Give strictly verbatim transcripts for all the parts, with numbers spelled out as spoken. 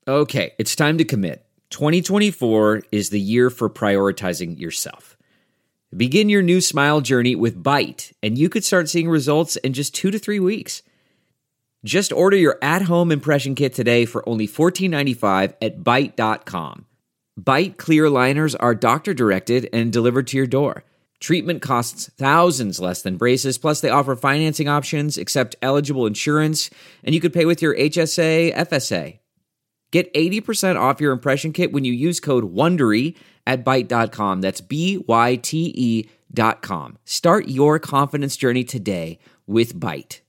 Okay, it's time to commit. twenty twenty-four is the year for prioritizing yourself. Begin your new smile journey with Byte, and you could start seeing results in just two to three weeks. Just order your at-home impression kit today for only fourteen ninety-five at byte dot com. Byte clear aligners are doctor-directed and delivered to your door. Treatment costs thousands less than braces, plus they offer financing options, accept eligible insurance, and you could pay with your H S A, F S A. Get eighty percent off your impression kit when you use code WONDERY at byte dot com. That's B Y T E dot com. Start your confidence journey today with Byte.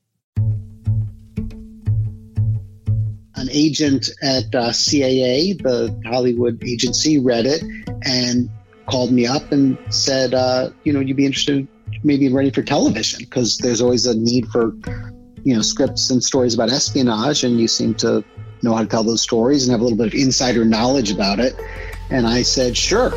An agent at uh, C A A, the Hollywood agency, read it and called me up and said, uh, you know, you'd be interested maybe in writing for television, because there's always a need for, you know, scripts and stories about espionage, and you seem to know how to tell those stories and have a little bit of insider knowledge about it. And I said, sure.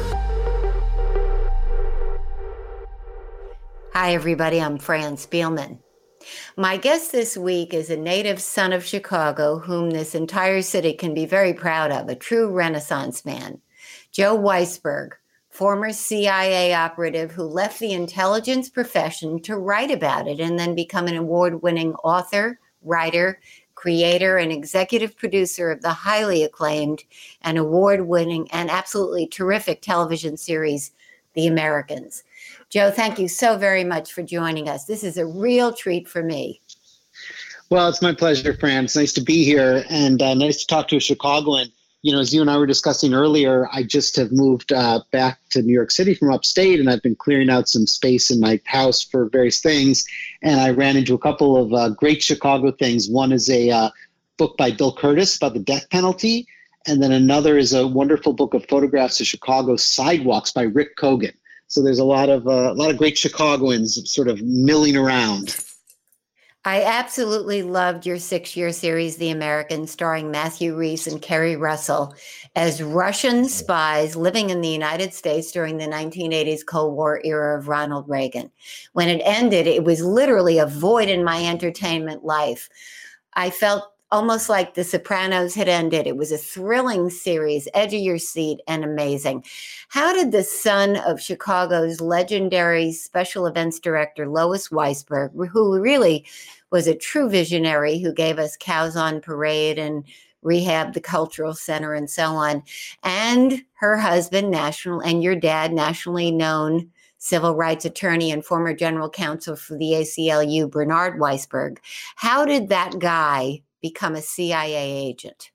Hi, everybody. I'm Fran Spielman. My guest this week is a native son of Chicago, whom this entire city can be very proud of, a true Renaissance man. Joe Weisberg, former C I A operative who left the intelligence profession to write about it and then become an award-winning author, writer, creator, and executive producer of the highly acclaimed and award-winning and absolutely terrific television series, The Americans. Joe, thank you so very much for joining us. This is a real treat for me. Well, it's my pleasure, Fran. It's nice to be here, and uh, nice to talk to a Chicagoan. You know, as you and I were discussing earlier, I just have moved uh, back to New York City from upstate, and I've been clearing out some space in my house for various things. And I ran into a couple of uh, great Chicago things. One is a uh, book by Bill Curtis about the death penalty. And then another is a wonderful book of photographs of Chicago sidewalks by Rick Kogan. So there's a lot of uh, a lot of great Chicagoans sort of milling around. I absolutely loved your six-year series, The Americans, starring Matthew Rhys and Kerry Russell as Russian spies living in the United States during the nineteen eighties Cold War era of Ronald Reagan. When it ended, it was literally a void in my entertainment life. I felt almost like The Sopranos had ended. It was a thrilling series, edge of your seat, and amazing. How did the son of Chicago's legendary special events director, Lois Weisberg, who really was a true visionary who gave us Cows on Parade and Rehab, the Cultural Center, and so on, and her husband, national, and your dad, nationally known civil rights attorney and former general counsel for the A C L U, Bernard Weisberg. How did that guy become a C I A agent?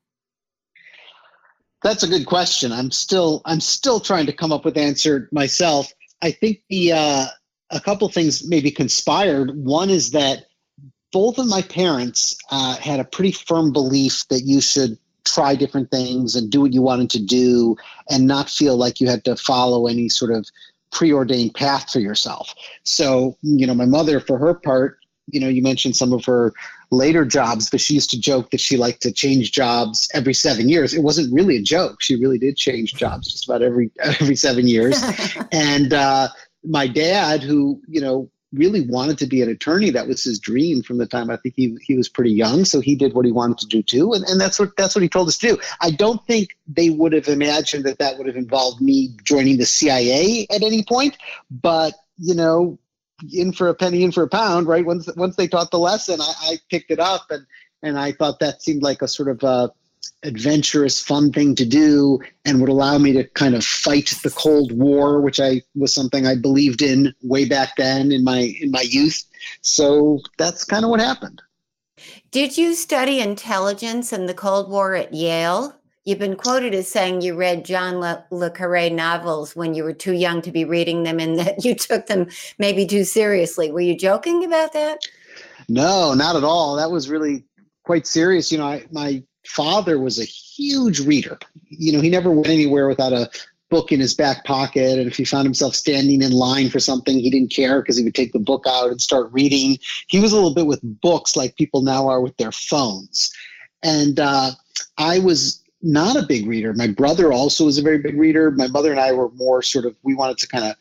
That's a good question. I'm still I'm still trying to come up with the answer myself. I think the uh, a couple things maybe conspired. One is that both of my parents uh, had a pretty firm belief that you should try different things and do what you wanted to do and not feel like you had to follow any sort of preordained path for yourself. So, you know, my mother, for her part, you know, you mentioned some of her later jobs, but she used to joke that she liked to change jobs every seven years. It wasn't really a joke. She really did change jobs just about every every seven years. And uh, my dad, who, you know, really wanted to be an attorney, that was his dream from the time I think he he was pretty young. So he did what he wanted to do too, and and that's what that's what he told us to do. I don't think they would have imagined that that would have involved me joining the C I A at any point, but you know, in for a penny, in for a pound, right? Once once they taught the lesson, I, I picked it up, and and I thought that seemed like a sort of uh, adventurous, fun thing to do, and would allow me to kind of fight the Cold War, which I was something I believed in way back then in my in my youth. So that's kind of what happened. Did you study intelligence and the Cold War at Yale? You've been quoted as saying you read John Le, Le Carre novels when you were too young to be reading them, and that you took them maybe too seriously. Were you joking about that? No, not at all. That was really quite serious. You know, I, my father was a huge reader. You know, he never went anywhere without a book in his back pocket. And if he found himself standing in line for something, he didn't care because he would take the book out and start reading. He was a little bit with books like people now are with their phones. And uh, I was not a big reader. My brother also was a very big reader. My mother and I were more sort of, we wanted to kind of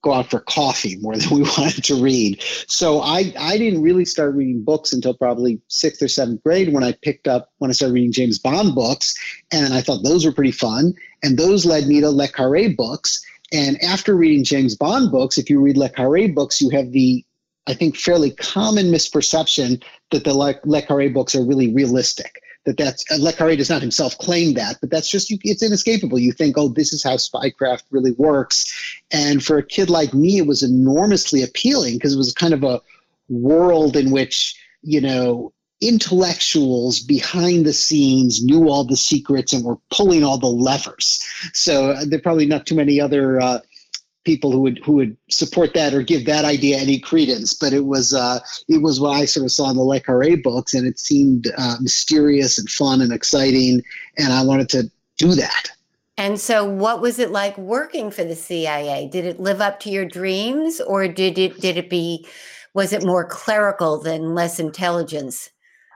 go out for coffee more than we wanted to read. So I, I didn't really start reading books until probably sixth or seventh grade when I picked up, when I started reading James Bond books. And I thought those were pretty fun. And those led me to Le Carré books. And after reading James Bond books, if you read Le Carré books, you have the, I think, fairly common misperception that the Le, Le Carré books are really realistic. That that's, Le Carré does not himself claim that, but that's just, it's inescapable. You think, oh, this is how spycraft really works. And for a kid like me, it was enormously appealing because it was kind of a world in which, you know, intellectuals behind the scenes knew all the secrets and were pulling all the levers. So uh, there are probably not too many other uh, people who would who would support that or give that idea any credence, but it was uh, it was what I sort of saw in the Le Carré books, and it seemed uh, mysterious and fun and exciting, and I wanted to do that. And so, what was it like working for the C I A? Did it live up to your dreams, or did it did it be was it more clerical than less intelligence?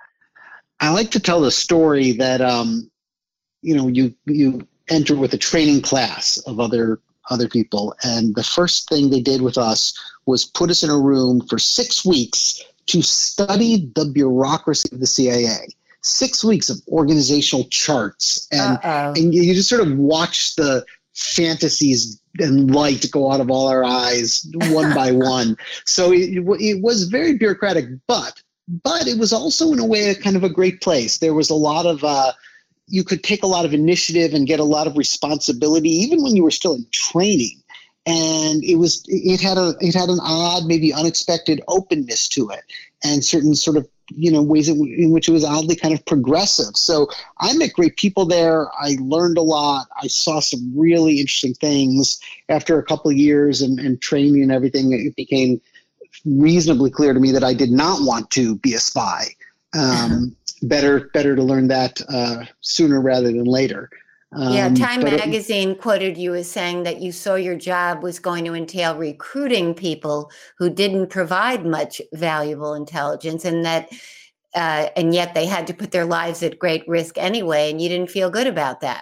I like to tell the story that um, you know you you enter with a training class of other. other people. And the first thing they did with us was put us in a room for six weeks to study the bureaucracy of the C I A. Six weeks of organizational charts. And, and you, you just sort of watch the fantasies and light go out of all our eyes one by one. So it, it was very bureaucratic, but, but it was also in a way a kind of a great place. There was a lot of, uh, you could take a lot of initiative and get a lot of responsibility, even when you were still in training. And it was, it had a, it had an odd, maybe unexpected openness to it, and certain sort of, you know, ways in, in which it was oddly kind of progressive. So I met great people there. I learned a lot. I saw some really interesting things. After a couple of years and, and training and everything, it became reasonably clear to me that I did not want to be a spy. Um, better better to learn that uh, sooner rather than later. Um, yeah, Time it, Magazine quoted you as saying that you saw your job was going to entail recruiting people who didn't provide much valuable intelligence, and that uh, and yet they had to put their lives at great risk anyway, and you didn't feel good about that.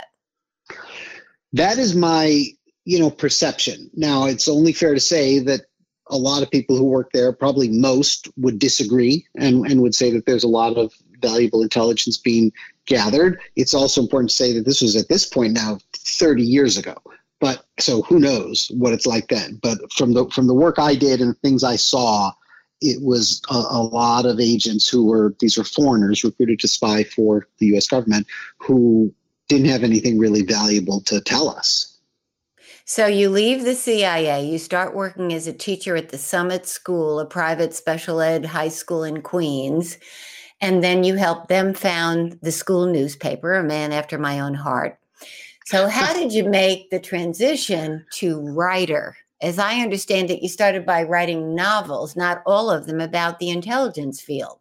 That is my, you know, perception. Now, it's only fair to say that a lot of people who work there, probably most, would disagree and, and would say that there's a lot of valuable intelligence being gathered. It's also important to say that this was at this point now thirty years ago. But so who knows what it's like then. But from the from the work I did and things I saw, it was a, a lot of agents who were, these were foreigners recruited to spy for the U S government, who didn't have anything really valuable to tell us. So you leave the C I A, you start working as a teacher at the Summit School, a private special ed high school in Queens, and then you help them found the school newspaper, A Man After My Own Heart. So how did you make the transition to writer? As I understand it, you started by writing novels, not all of them about the intelligence field.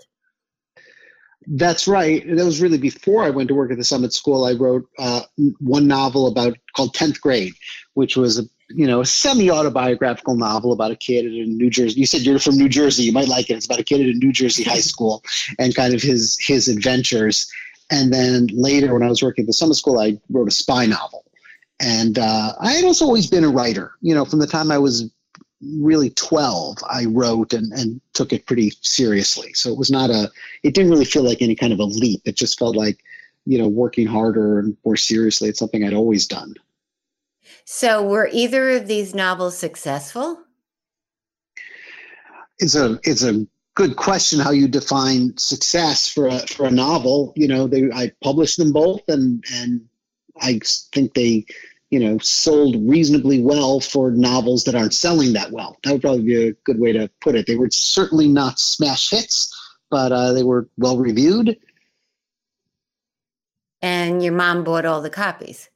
That's right. That was really before I went to work at the Summit School. I wrote uh, one novel about called tenth Grade, which was a you know a semi-autobiographical novel about a kid in New Jersey. You said you're from New Jersey. You might like it. It's about a kid at a New Jersey high school and kind of his his adventures. And then later, when I was working at the Summit School, I wrote a spy novel. And uh, I had also always been a writer. You know, from the time I was really twelve, I wrote and, and took it pretty seriously. So it was not a, it didn't really feel like any kind of a leap. It just felt like, you know, working harder and more seriously. It's something I'd always done. So were either of these novels successful? It's a, it's a good question how you define success for a, for a novel. You know, they, I published them both and, and I think they, you know, sold reasonably well for novels that aren't selling that well. That would probably be a good way to put it. They were certainly not smash hits, but uh, they were well reviewed. And your mom bought all the copies.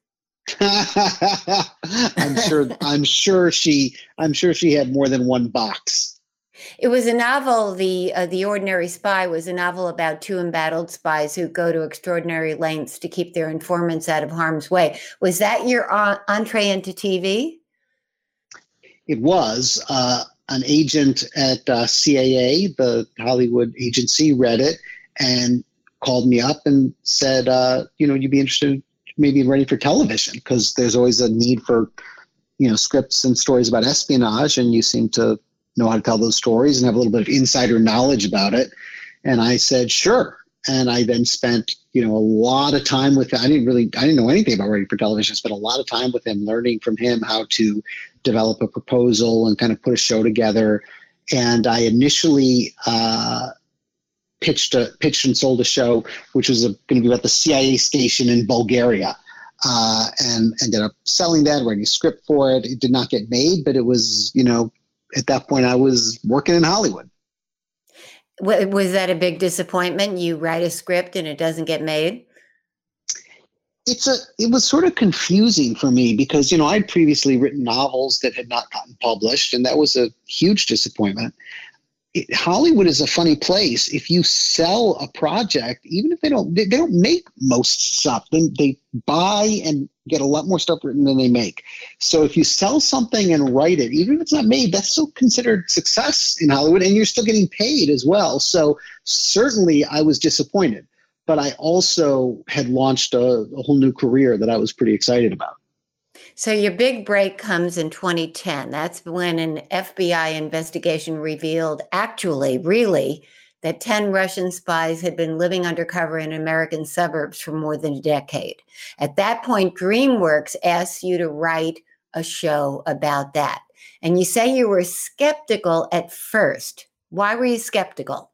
I'm sure. I'm sure she. I'm sure she had more than one box. It was a novel. The uh, The Ordinary Spy was a novel about two embattled spies who go to extraordinary lengths to keep their informants out of harm's way. Was that your uh, entree into T V? It was. Uh, an agent at uh, C A A, the Hollywood agency, read it and called me up and said, uh, you know, you'd be interested maybe in writing for television, because there's always a need for, you know, scripts and stories about espionage, and you seem to know how to tell those stories and have a little bit of insider knowledge about it. And I said, sure. And I then spent, you know, a lot of time with him. I didn't really, I didn't know anything about writing for television. I spent a lot of time with him, learning from him how to develop a proposal and kind of put a show together. And I initially uh, pitched a pitched and sold a show, which was going to be about the C I A station in Bulgaria, uh, and ended up selling that, writing a script for it. It did not get made, but it was, you know, at that point I was working in Hollywood. Was that a big disappointment? You write a script and it doesn't get made? It's a, it was sort of confusing for me because, you know, I'd previously written novels that had not gotten published, and that was a huge disappointment. It, Hollywood is a funny place. If you sell a project, even if they don't, they, they don't make most stuff. They, they buy and get a lot more stuff written than they make. So if you sell something and write it, even if it's not made, that's still considered success in Hollywood, and you're still getting paid as well. So certainly I was disappointed, but I also had launched a, a whole new career that I was pretty excited about. So your big break comes in twenty ten. That's when an F B I investigation revealed, actually, really, that ten Russian spies had been living undercover in American suburbs for more than a decade. At that point, DreamWorks asked you to write a show about that. And you say you were skeptical at first. Why were you skeptical?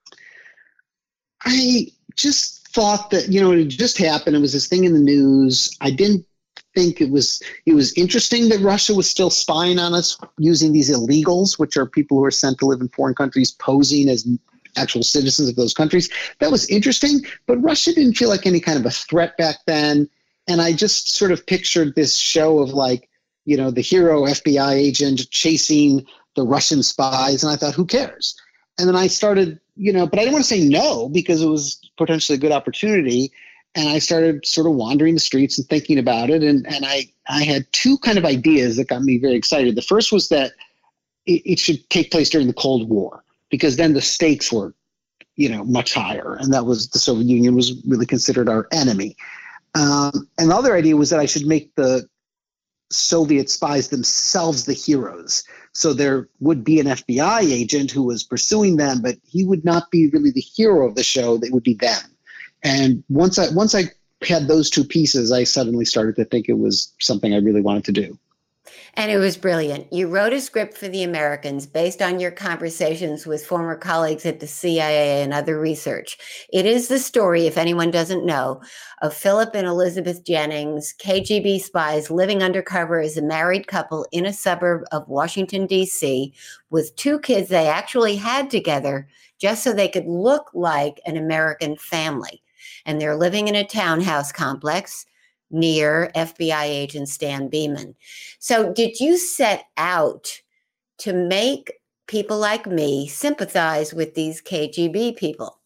I just thought that, you know, it just happened. It was this thing in the news. I didn't think it was it was interesting that Russia was still spying on us using these illegals, which are people who are sent to live in foreign countries, posing as actual citizens of those countries. That was interesting, but Russia didn't feel like any kind of a threat back then. And I just sort of pictured this show of, like, you know, the hero F B I agent chasing the Russian spies. And I thought, who cares? And then I started, you know, but I didn't want to say no because it was potentially a good opportunity. And I started sort of wandering the streets and thinking about it. And, and I, I had two kind of ideas that got me very excited. The first was that it, it should take place during the Cold War, because then the stakes were, you know, much higher. And that was, the Soviet Union was really considered our enemy. Um, and the other idea was that I should make the Soviet spies themselves the heroes. So there would be an F B I agent who was pursuing them, but he would not be really the hero of the show. They would be them. And once I once I had those two pieces, I suddenly started to think it was something I really wanted to do. And it was brilliant. You wrote a script for The Americans based on your conversations with former colleagues at the C I A and other research. It is the story, if anyone doesn't know, of Philip and Elizabeth Jennings, K G B spies living undercover as a married couple in a suburb of Washington, D C, with two kids they actually had together just so they could look like an American family. And they're living in a townhouse complex near F B I agent Stan Beeman. So did you set out to make people like me sympathize with these K G B people?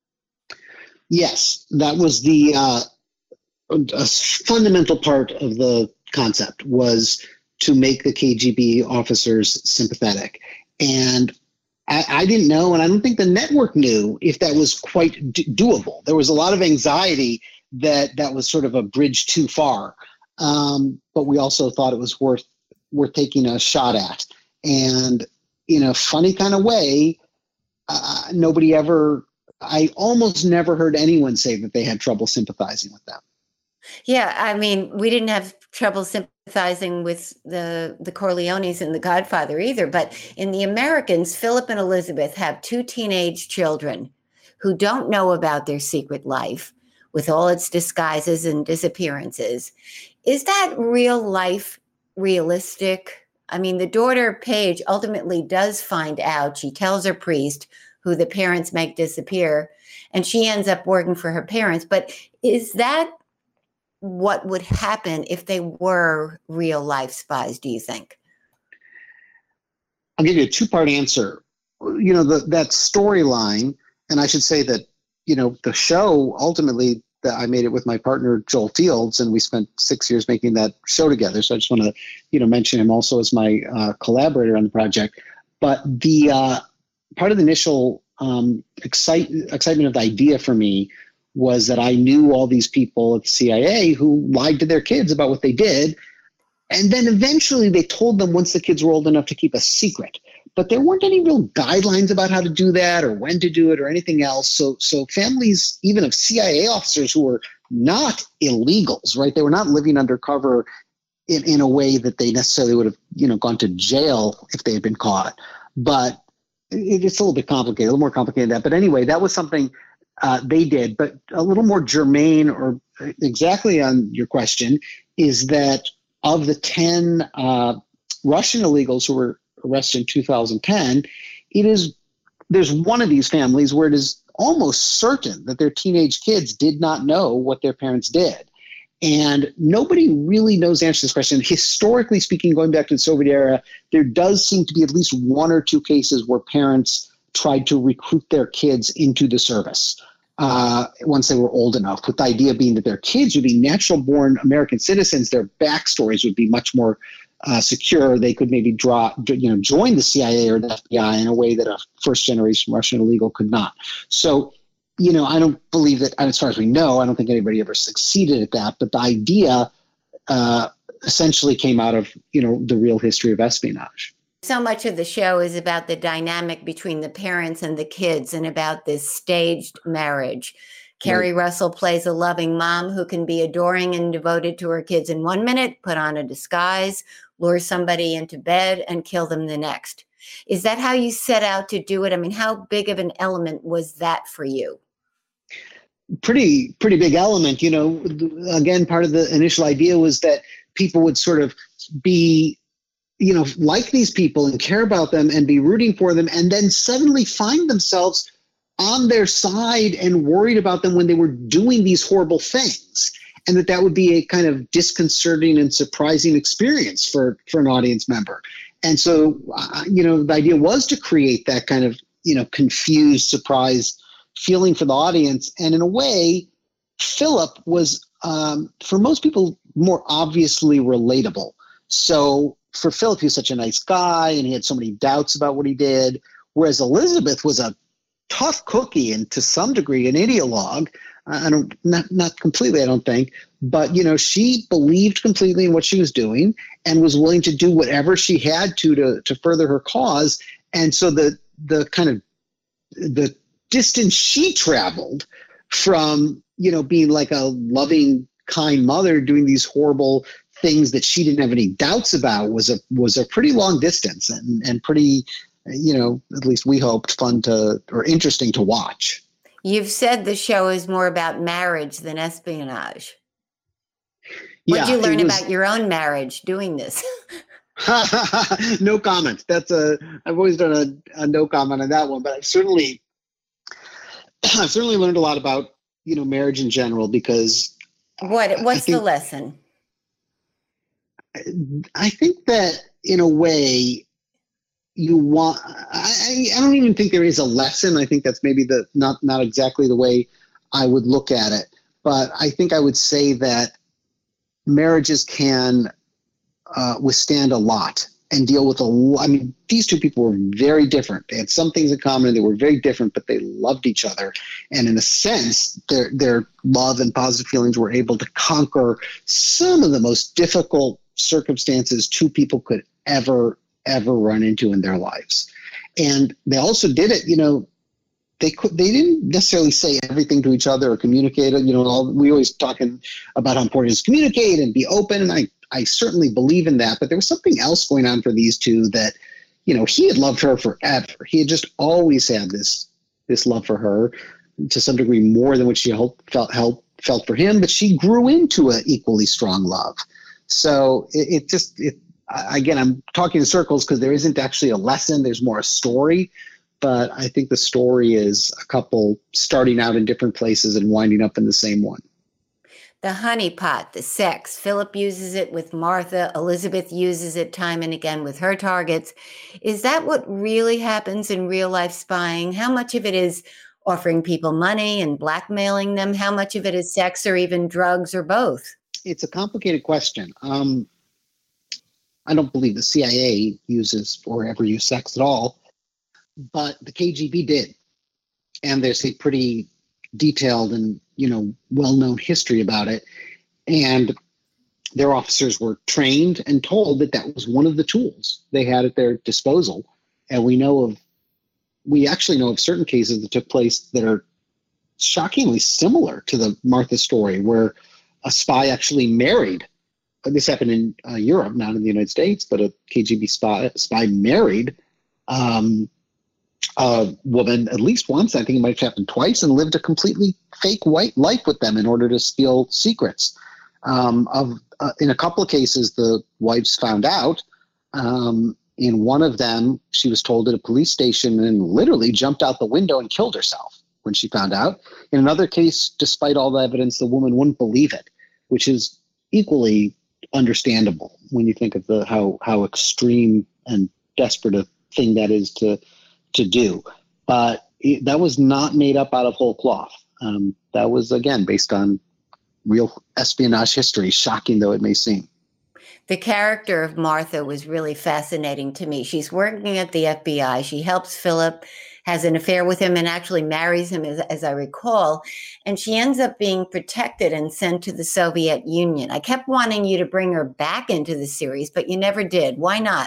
Yes, that was the uh, a fundamental part of the concept, was to make the K G B officers sympathetic. And I, I didn't know, and I don't think the network knew, if that was quite d- doable. There was a lot of anxiety that that was sort of a bridge too far. Um, but we also thought it was worth worth taking a shot at. And in a funny kind of way, uh, nobody ever, I almost never heard anyone say that they had trouble sympathizing with them. Yeah, I mean, we didn't have trouble sympathizing with the, the Corleones and the Godfather either. But in The Americans, Philip and Elizabeth have two teenage children who don't know about their secret life, with all its disguises and disappearances. Is that real life realistic? I mean, the daughter, Paige, ultimately does find out. She tells her priest, who the parents make disappear, and she ends up working for her parents. But is that what would happen if they were real life spies, do you think? I'll give you a two-part answer. You know, the, that storyline, and I should say that, you know, the show, ultimately, that I made it with my partner, Joel Fields, and we spent six years making that show together. So I just want to, you know, mention him also as my uh, collaborator on the project. But the uh, part of the initial um, excite, excitement of the idea for me was that I knew all these people at the C I A who lied to their kids about what they did. And then eventually they told them once the kids were old enough to keep a secret. But there weren't any real guidelines about how to do that or when to do it or anything else. So, so families, even of C I A officers who were not illegals, right? They were not living undercover in, in a way that they necessarily would have, you know, gone to jail if they had been caught. But it, it's a little bit complicated, a little more complicated than that. But anyway, that was something uh, they did. But a little more germane or exactly on your question is that of the ten uh, Russian illegals who were arrested in two thousand ten, it is there's one of these families where it is almost certain that their teenage kids did not know what their parents did. And nobody really knows the answer to this question. Historically speaking, going back to the Soviet era, there does seem to be at least one or two cases where parents tried to recruit their kids into the service uh, once they were old enough, with the idea being that their kids would be natural-born American citizens. Their backstories would be much more Uh, secure. They could maybe draw, you know, join the C I A or the F B I in a way that a first-generation Russian illegal could not. So, you know, I don't believe that, as far as we know, I don't think anybody ever succeeded at that. But the idea uh, essentially came out of, you know, the real history of espionage. So much of the show is about the dynamic between the parents and the kids and about this staged marriage. Kerry right. Russell plays a loving mom who can be adoring and devoted to her kids in one minute, put on a disguise, lure somebody into bed, and kill them the next. Is that how you set out to do it? I mean, how big of an element was that for you? Pretty, pretty big element. You know, again, part of the initial idea was that people would sort of be, you know, like these people and care about them and be rooting for them, and then suddenly find themselves on their side and worried about them when they were doing these horrible things. And that that would be a kind of disconcerting and surprising experience for, for an audience member. And so, uh, you know, the idea was to create that kind of, you know, confused, surprised feeling for the audience. And in a way, Philip was, um, for most people, more obviously relatable. So for Philip, he was such a nice guy and he had so many doubts about what he did. Whereas Elizabeth was a tough cookie and to some degree an ideologue. I don't, not not completely, I don't think, but you know, she believed completely in what she was doing and was willing to do whatever she had to to to further her cause. And so the the kind of the distance she traveled from, you know, being like a loving, kind mother doing these horrible things that she didn't have any doubts about was a was a pretty long distance and and pretty, you know, at least we hoped, fun to or interesting to watch. You've said the show is more about marriage than espionage. Yeah, what did you learn was, about your own marriage doing this? No comment. That's a. I've always done a, a no comment on that one, but I've certainly, I've certainly learned a lot about, you know, marriage in general because. What What's think, the lesson? I think that in a way. You want, I, I don't even think there is a lesson. I think that's maybe the not, not exactly the way I would look at it. But I think I would say that marriages can uh, withstand a lot and deal with a lot. I mean, these two people were very different. They had some things in common and they were very different, but they loved each other. And in a sense, their, their love and positive feelings were able to conquer some of the most difficult circumstances two people could ever ever run into in their lives. And they also did it, you know, they could, they didn't necessarily say everything to each other or communicate. You know, all, we always talking about how important it is to communicate and be open. And I, I certainly believe in that, but there was something else going on for these two that, you know, he had loved her forever. He had just always had this, this love for her to some degree more than what she felt, felt, felt for him, but she grew into an equally strong love. So it, it just, it, again, I'm talking in circles because there isn't actually a lesson. There's more a story. But I think the story is a couple starting out in different places and winding up in the same one. The honeypot, the sex. Philip uses it with Martha. Elizabeth uses it time and again with her targets. Is that what really happens in real life spying? How much of it is offering people money and blackmailing them? How much of it is sex or even drugs or both? It's a complicated question. Um, I don't believe the C I A uses or ever used sex at all, but the K G B did. And there's a pretty detailed and, you know, well-known history about it. And their officers were trained and told that that was one of the tools they had at their disposal. And we know of, we actually know of certain cases that took place that are shockingly similar to the Martha story, where a spy actually married. This happened in uh, Europe, not in the United States, but a K G B spy, spy married um, a woman at least once. I think it might have happened twice, and lived a completely fake white life with them in order to steal secrets. Um, of uh, in a couple of cases, the wives found out. Um, in one of them, she was told at a police station and literally jumped out the window and killed herself when she found out. In another case, despite all the evidence, the woman wouldn't believe it, which is equally understandable when you think of the how how extreme and desperate a thing that is to to do. But it, that was not made up out of whole cloth. Um, that was, again, based on real espionage history, shocking though it may seem. The character of Martha was really fascinating to me. She's working at the F B I. She helps Philip, has an affair with him, and actually marries him, as, as I recall. And she ends up being protected and sent to the Soviet Union. I kept wanting you to bring her back into the series, but you never did. Why not?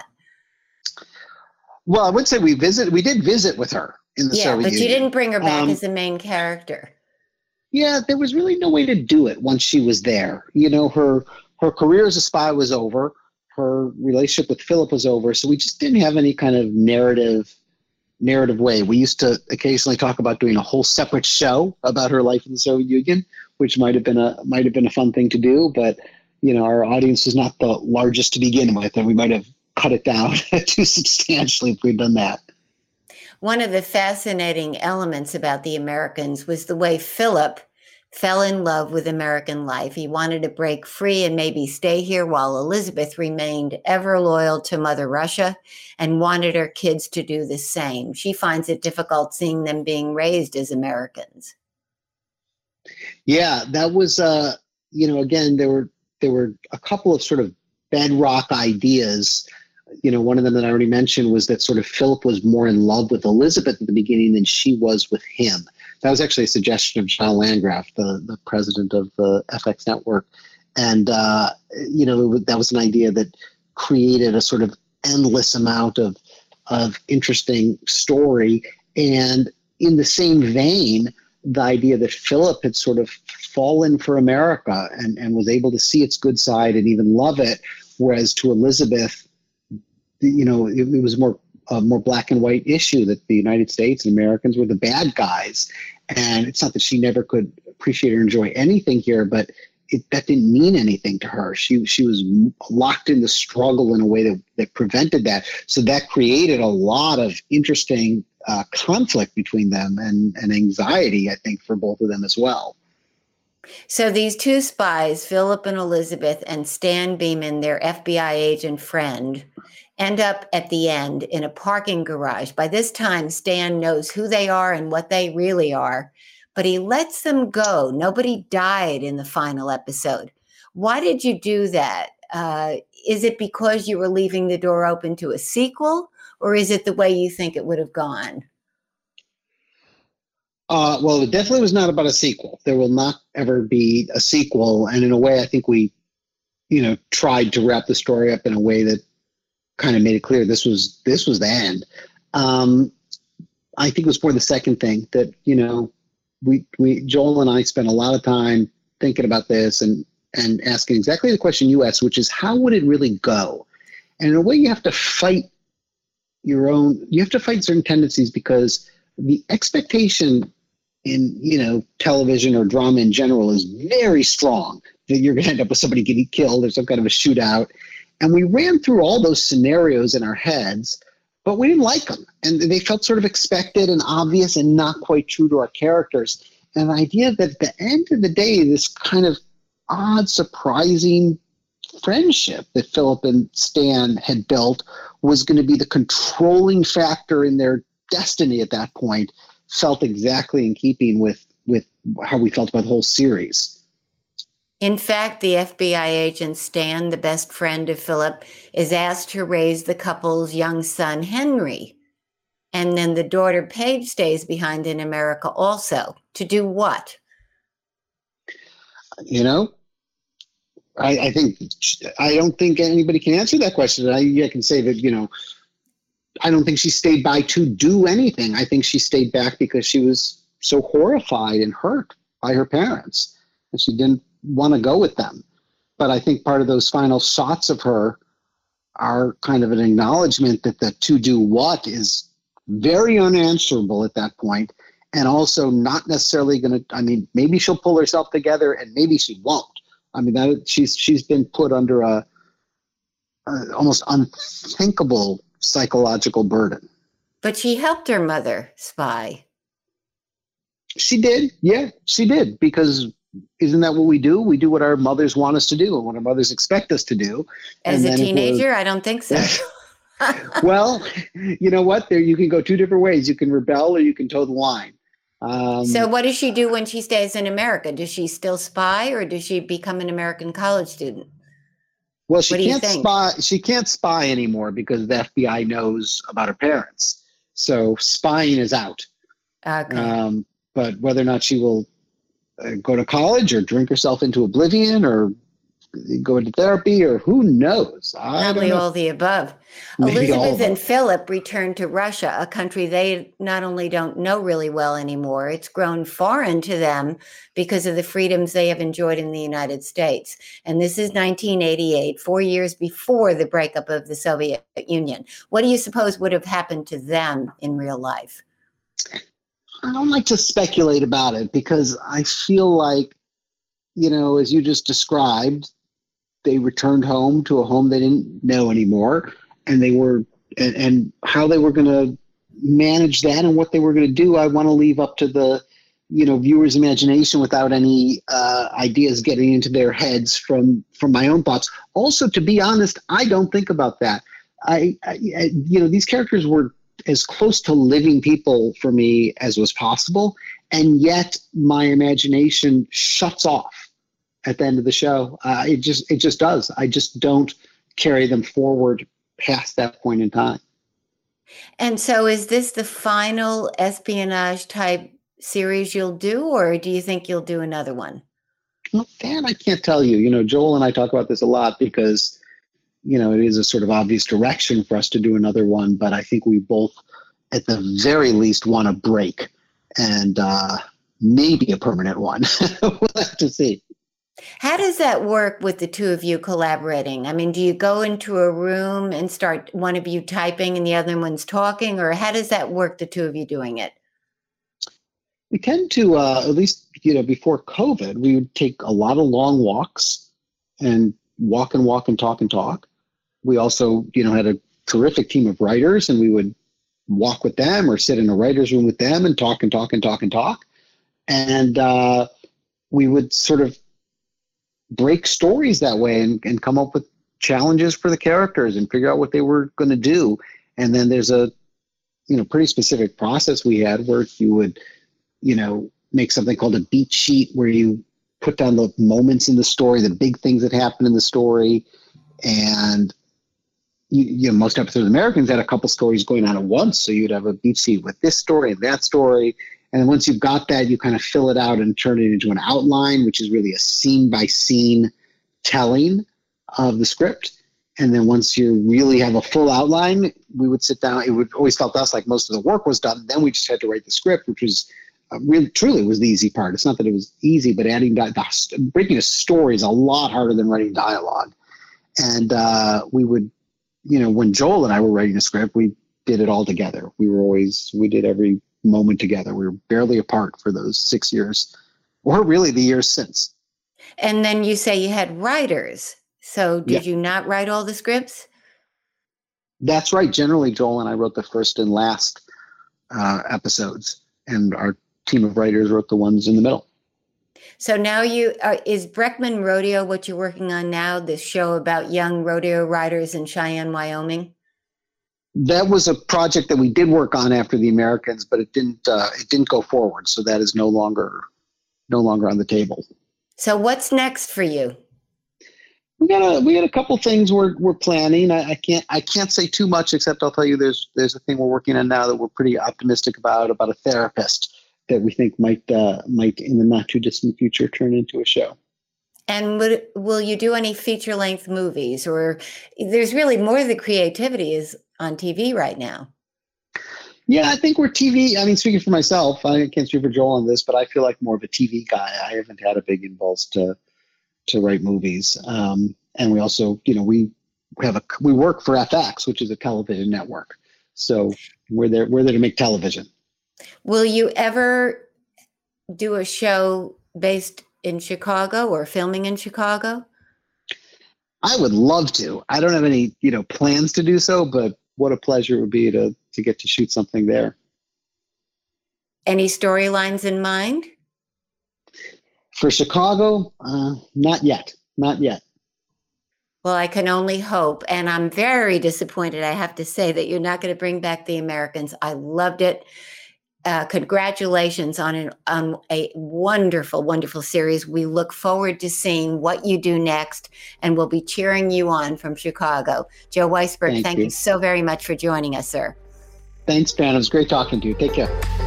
Well, I would say we visit. We did visit with her in the yeah, Soviet but Union. you didn't bring her back um, as the main character. Yeah, there was really no way to do it once she was there. You know, her her career as a spy was over. Her relationship with Philip was over. So we just didn't have any kind of narrative narrative way. We used to occasionally talk about doing a whole separate show about her life in the Soviet Union, which might have been a might have been a fun thing to do. But you know, our audience was not the largest to begin with, and we might have cut it down too substantially if we'd done that. One of the fascinating elements about The Americans was the way Philip fell in love with American life. He wanted to break free and maybe stay here, while Elizabeth remained ever loyal to Mother Russia and wanted her kids to do the same. She finds it difficult seeing them being raised as Americans. Yeah, that was, uh, you know, again, there were there were a couple of sort of bedrock ideas. You know, one of them that I already mentioned was that sort of Philip was more in love with Elizabeth at the beginning than she was with him. That was actually a suggestion of John Landgraf, the, the president of the F X network. And, uh, you know, that was an idea that created a sort of endless amount of, of interesting story. And in the same vein, the idea that Philip had sort of fallen for America and, and was able to see its good side and even love it, whereas to Elizabeth, you know, it, it was more a more black and white issue that the United States and Americans were the bad guys. And it's not that she never could appreciate or enjoy anything here, but it, that didn't mean anything to her. She she was locked in the struggle in a way that, that prevented that. So that created a lot of interesting uh, conflict between them and, and anxiety, I think, for both of them as well. So these two spies, Philip and Elizabeth, and Stan Beeman, their F B I agent friend, end up at the end in a parking garage. By this time, Stan knows who they are and what they really are, but he lets them go. Nobody died in the final episode. Why did you do that? Uh, is it because you were leaving the door open to a sequel, or is it the way you think it would have gone? Uh, well, it definitely was not about a sequel. There will not ever be a sequel. And in a way, I think we, you know, tried to wrap the story up in a way that kind of made it clear this was this was the end. Um, I think it was more the second thing that, you know, we we Joel and I spent a lot of time thinking about this and and asking exactly the question you asked, which is how would it really go? And in a way, you have to fight your own. You have to fight certain tendencies because the expectation in, you know, television or drama in general is very strong that you're going to end up with somebody getting killed or some kind of a shootout. And we ran through all those scenarios in our heads, but we didn't like them. And they felt sort of expected and obvious and not quite true to our characters. And the idea that at the end of the day, this kind of odd, surprising friendship that Philip and Stan had built was going to be the controlling factor in their destiny at that point felt exactly in keeping with, with how we felt about the whole series. In fact, the F B I agent Stan, the best friend of Philip, is asked to raise the couple's young son, Henry. And then the daughter, Paige, stays behind in America also. To do what? You know, I, I think I don't think anybody can answer that question. I, I can say that, you know, I don't think she stayed by to do anything. I think she stayed back because she was so horrified and hurt by her parents, and she didn't want to go with them. But I think part of those final shots of her are kind of an acknowledgement that the to do what is very unanswerable at that point, and also not necessarily going to, I mean, maybe she'll pull herself together and maybe she won't. I mean, that, she's she's been put under a, a almost unthinkable psychological burden. But she helped her mother spy. She did. Yeah, she did. Because isn't that what we do? We do what our mothers want us to do and what our mothers expect us to do. As a teenager, I don't think so. Well, you know what? There, you can go two different ways. You can rebel or you can toe the line. Um, so what does she do when she stays in America? Does she still spy, or does she become an American college student? Well, she can't spy. She can't spy anymore because the F B I knows about her parents. So spying is out. Okay. Um, but whether or not she will uh, go to college or drink herself into oblivion or go into therapy or who knows? I Probably don't know. all the above. Maybe all Elizabeth of and them. Philip returned to Russia, a country they not only don't know really well anymore, it's grown foreign to them because of the freedoms they have enjoyed in the United States. And this is nineteen eighty-eight, four years before the breakup of the Soviet Union. What do you suppose would have happened to them in real life? I don't like to speculate about it because I feel like, you know, as you just described, they returned home to a home they didn't know anymore, and they were, and, and how they were going to manage that and what they were going to do, I want to leave up to the, you know, viewer's imagination without any uh, ideas getting into their heads from from my own thoughts. Also, to be honest, I don't think about that. I, I, I you know, these characters were as close to living people for me as was possible, and yet my imagination shuts off at the end of the show. Uh, it just it just does. I just don't carry them forward past that point in time. And so is this the final espionage type series you'll do, or do you think you'll do another one? Well, Dan, I can't tell you. You know, Joel and I talk about this a lot because, you know, it is a sort of obvious direction for us to do another one, but I think we both, at the very least, want a break and uh, maybe a permanent one. We'll have to see. How does that work with the two of you collaborating? I mean, do you go into a room and start one of you typing and the other one's talking, or how does that work, the two of you doing it? We tend to, uh, at least, you know, before COVID, we would take a lot of long walks and walk and walk and talk and talk. We also, you know, had a terrific team of writers, and we would walk with them or sit in a writer's room with them and talk and talk and talk and talk. And uh, we would sort of break stories that way and, and come up with challenges for the characters and figure out what they were going to do. And then there's a, you know, pretty specific process we had where you would, you know, make something called a beat sheet where you put down the moments in the story, the big things that happen in the story. And You, you know, most episodes of Americans had a couple stories going on at once. So you'd have a beat sheet with this story and that story. And then once you've got that, you kind of fill it out and turn it into an outline, which is really a scene by scene telling of the script. And then once you really have a full outline, we would sit down. It would always felt to us like most of the work was done. Then we just had to write the script, which was uh, really, truly was the easy part. It's not that it was easy, but adding di- the, breaking a story is a lot harder than writing dialogue. And uh, we would, you know, when Joel and I were writing a script, we did it all together. We were always, we did every moment together. We were barely apart for those six years, or really the years since. And then you say you had writers. So did Yeah. you not write all the scripts? That's right. Generally, Joel and I wrote the first and last uh, episodes, and our team of writers wrote the ones in the middle. So now you, uh, is Breckman Rodeo what you're working on now, this show about young rodeo riders in Cheyenne, Wyoming? That was a project that we did work on after the Americans, but it didn't uh, it didn't go forward. So that is no longer no longer on the table. So what's next for you? We got a we got a couple things we're we're planning. I, I can't I can't say too much, except I'll tell you there's there's a thing we're working on now that we're pretty optimistic about about a therapist that we think might uh, might in the not too distant future turn into a show. And would, will you do any feature-length movies? Or there's really more of the creativity is on T V right now. Yeah, I think we're T V. I mean, speaking for myself, I can't speak for Joel on this, but I feel like more of a T V guy. I haven't had a big impulse to to write movies. Um, and we also, you know, we have a we work for F X, which is a television network. So we're there we're there to make television. Will you ever do a show based in Chicago or filming in Chicago? I would love to. I don't have any, you know, plans to do so, but what a pleasure it would be to to get to shoot something there. Any storylines in mind? For Chicago, uh, not yet. Not yet. Well, I can only hope. And I'm very disappointed, I have to say, that you're not going to bring back The Americans. I loved it. Uh, congratulations on, an, on a wonderful, wonderful series. We look forward to seeing what you do next, and we'll be cheering you on from Chicago. Joe Weisberg, thank, thank you. you so very much for joining us, sir. Thanks, Pam. It was great talking to you. Take care.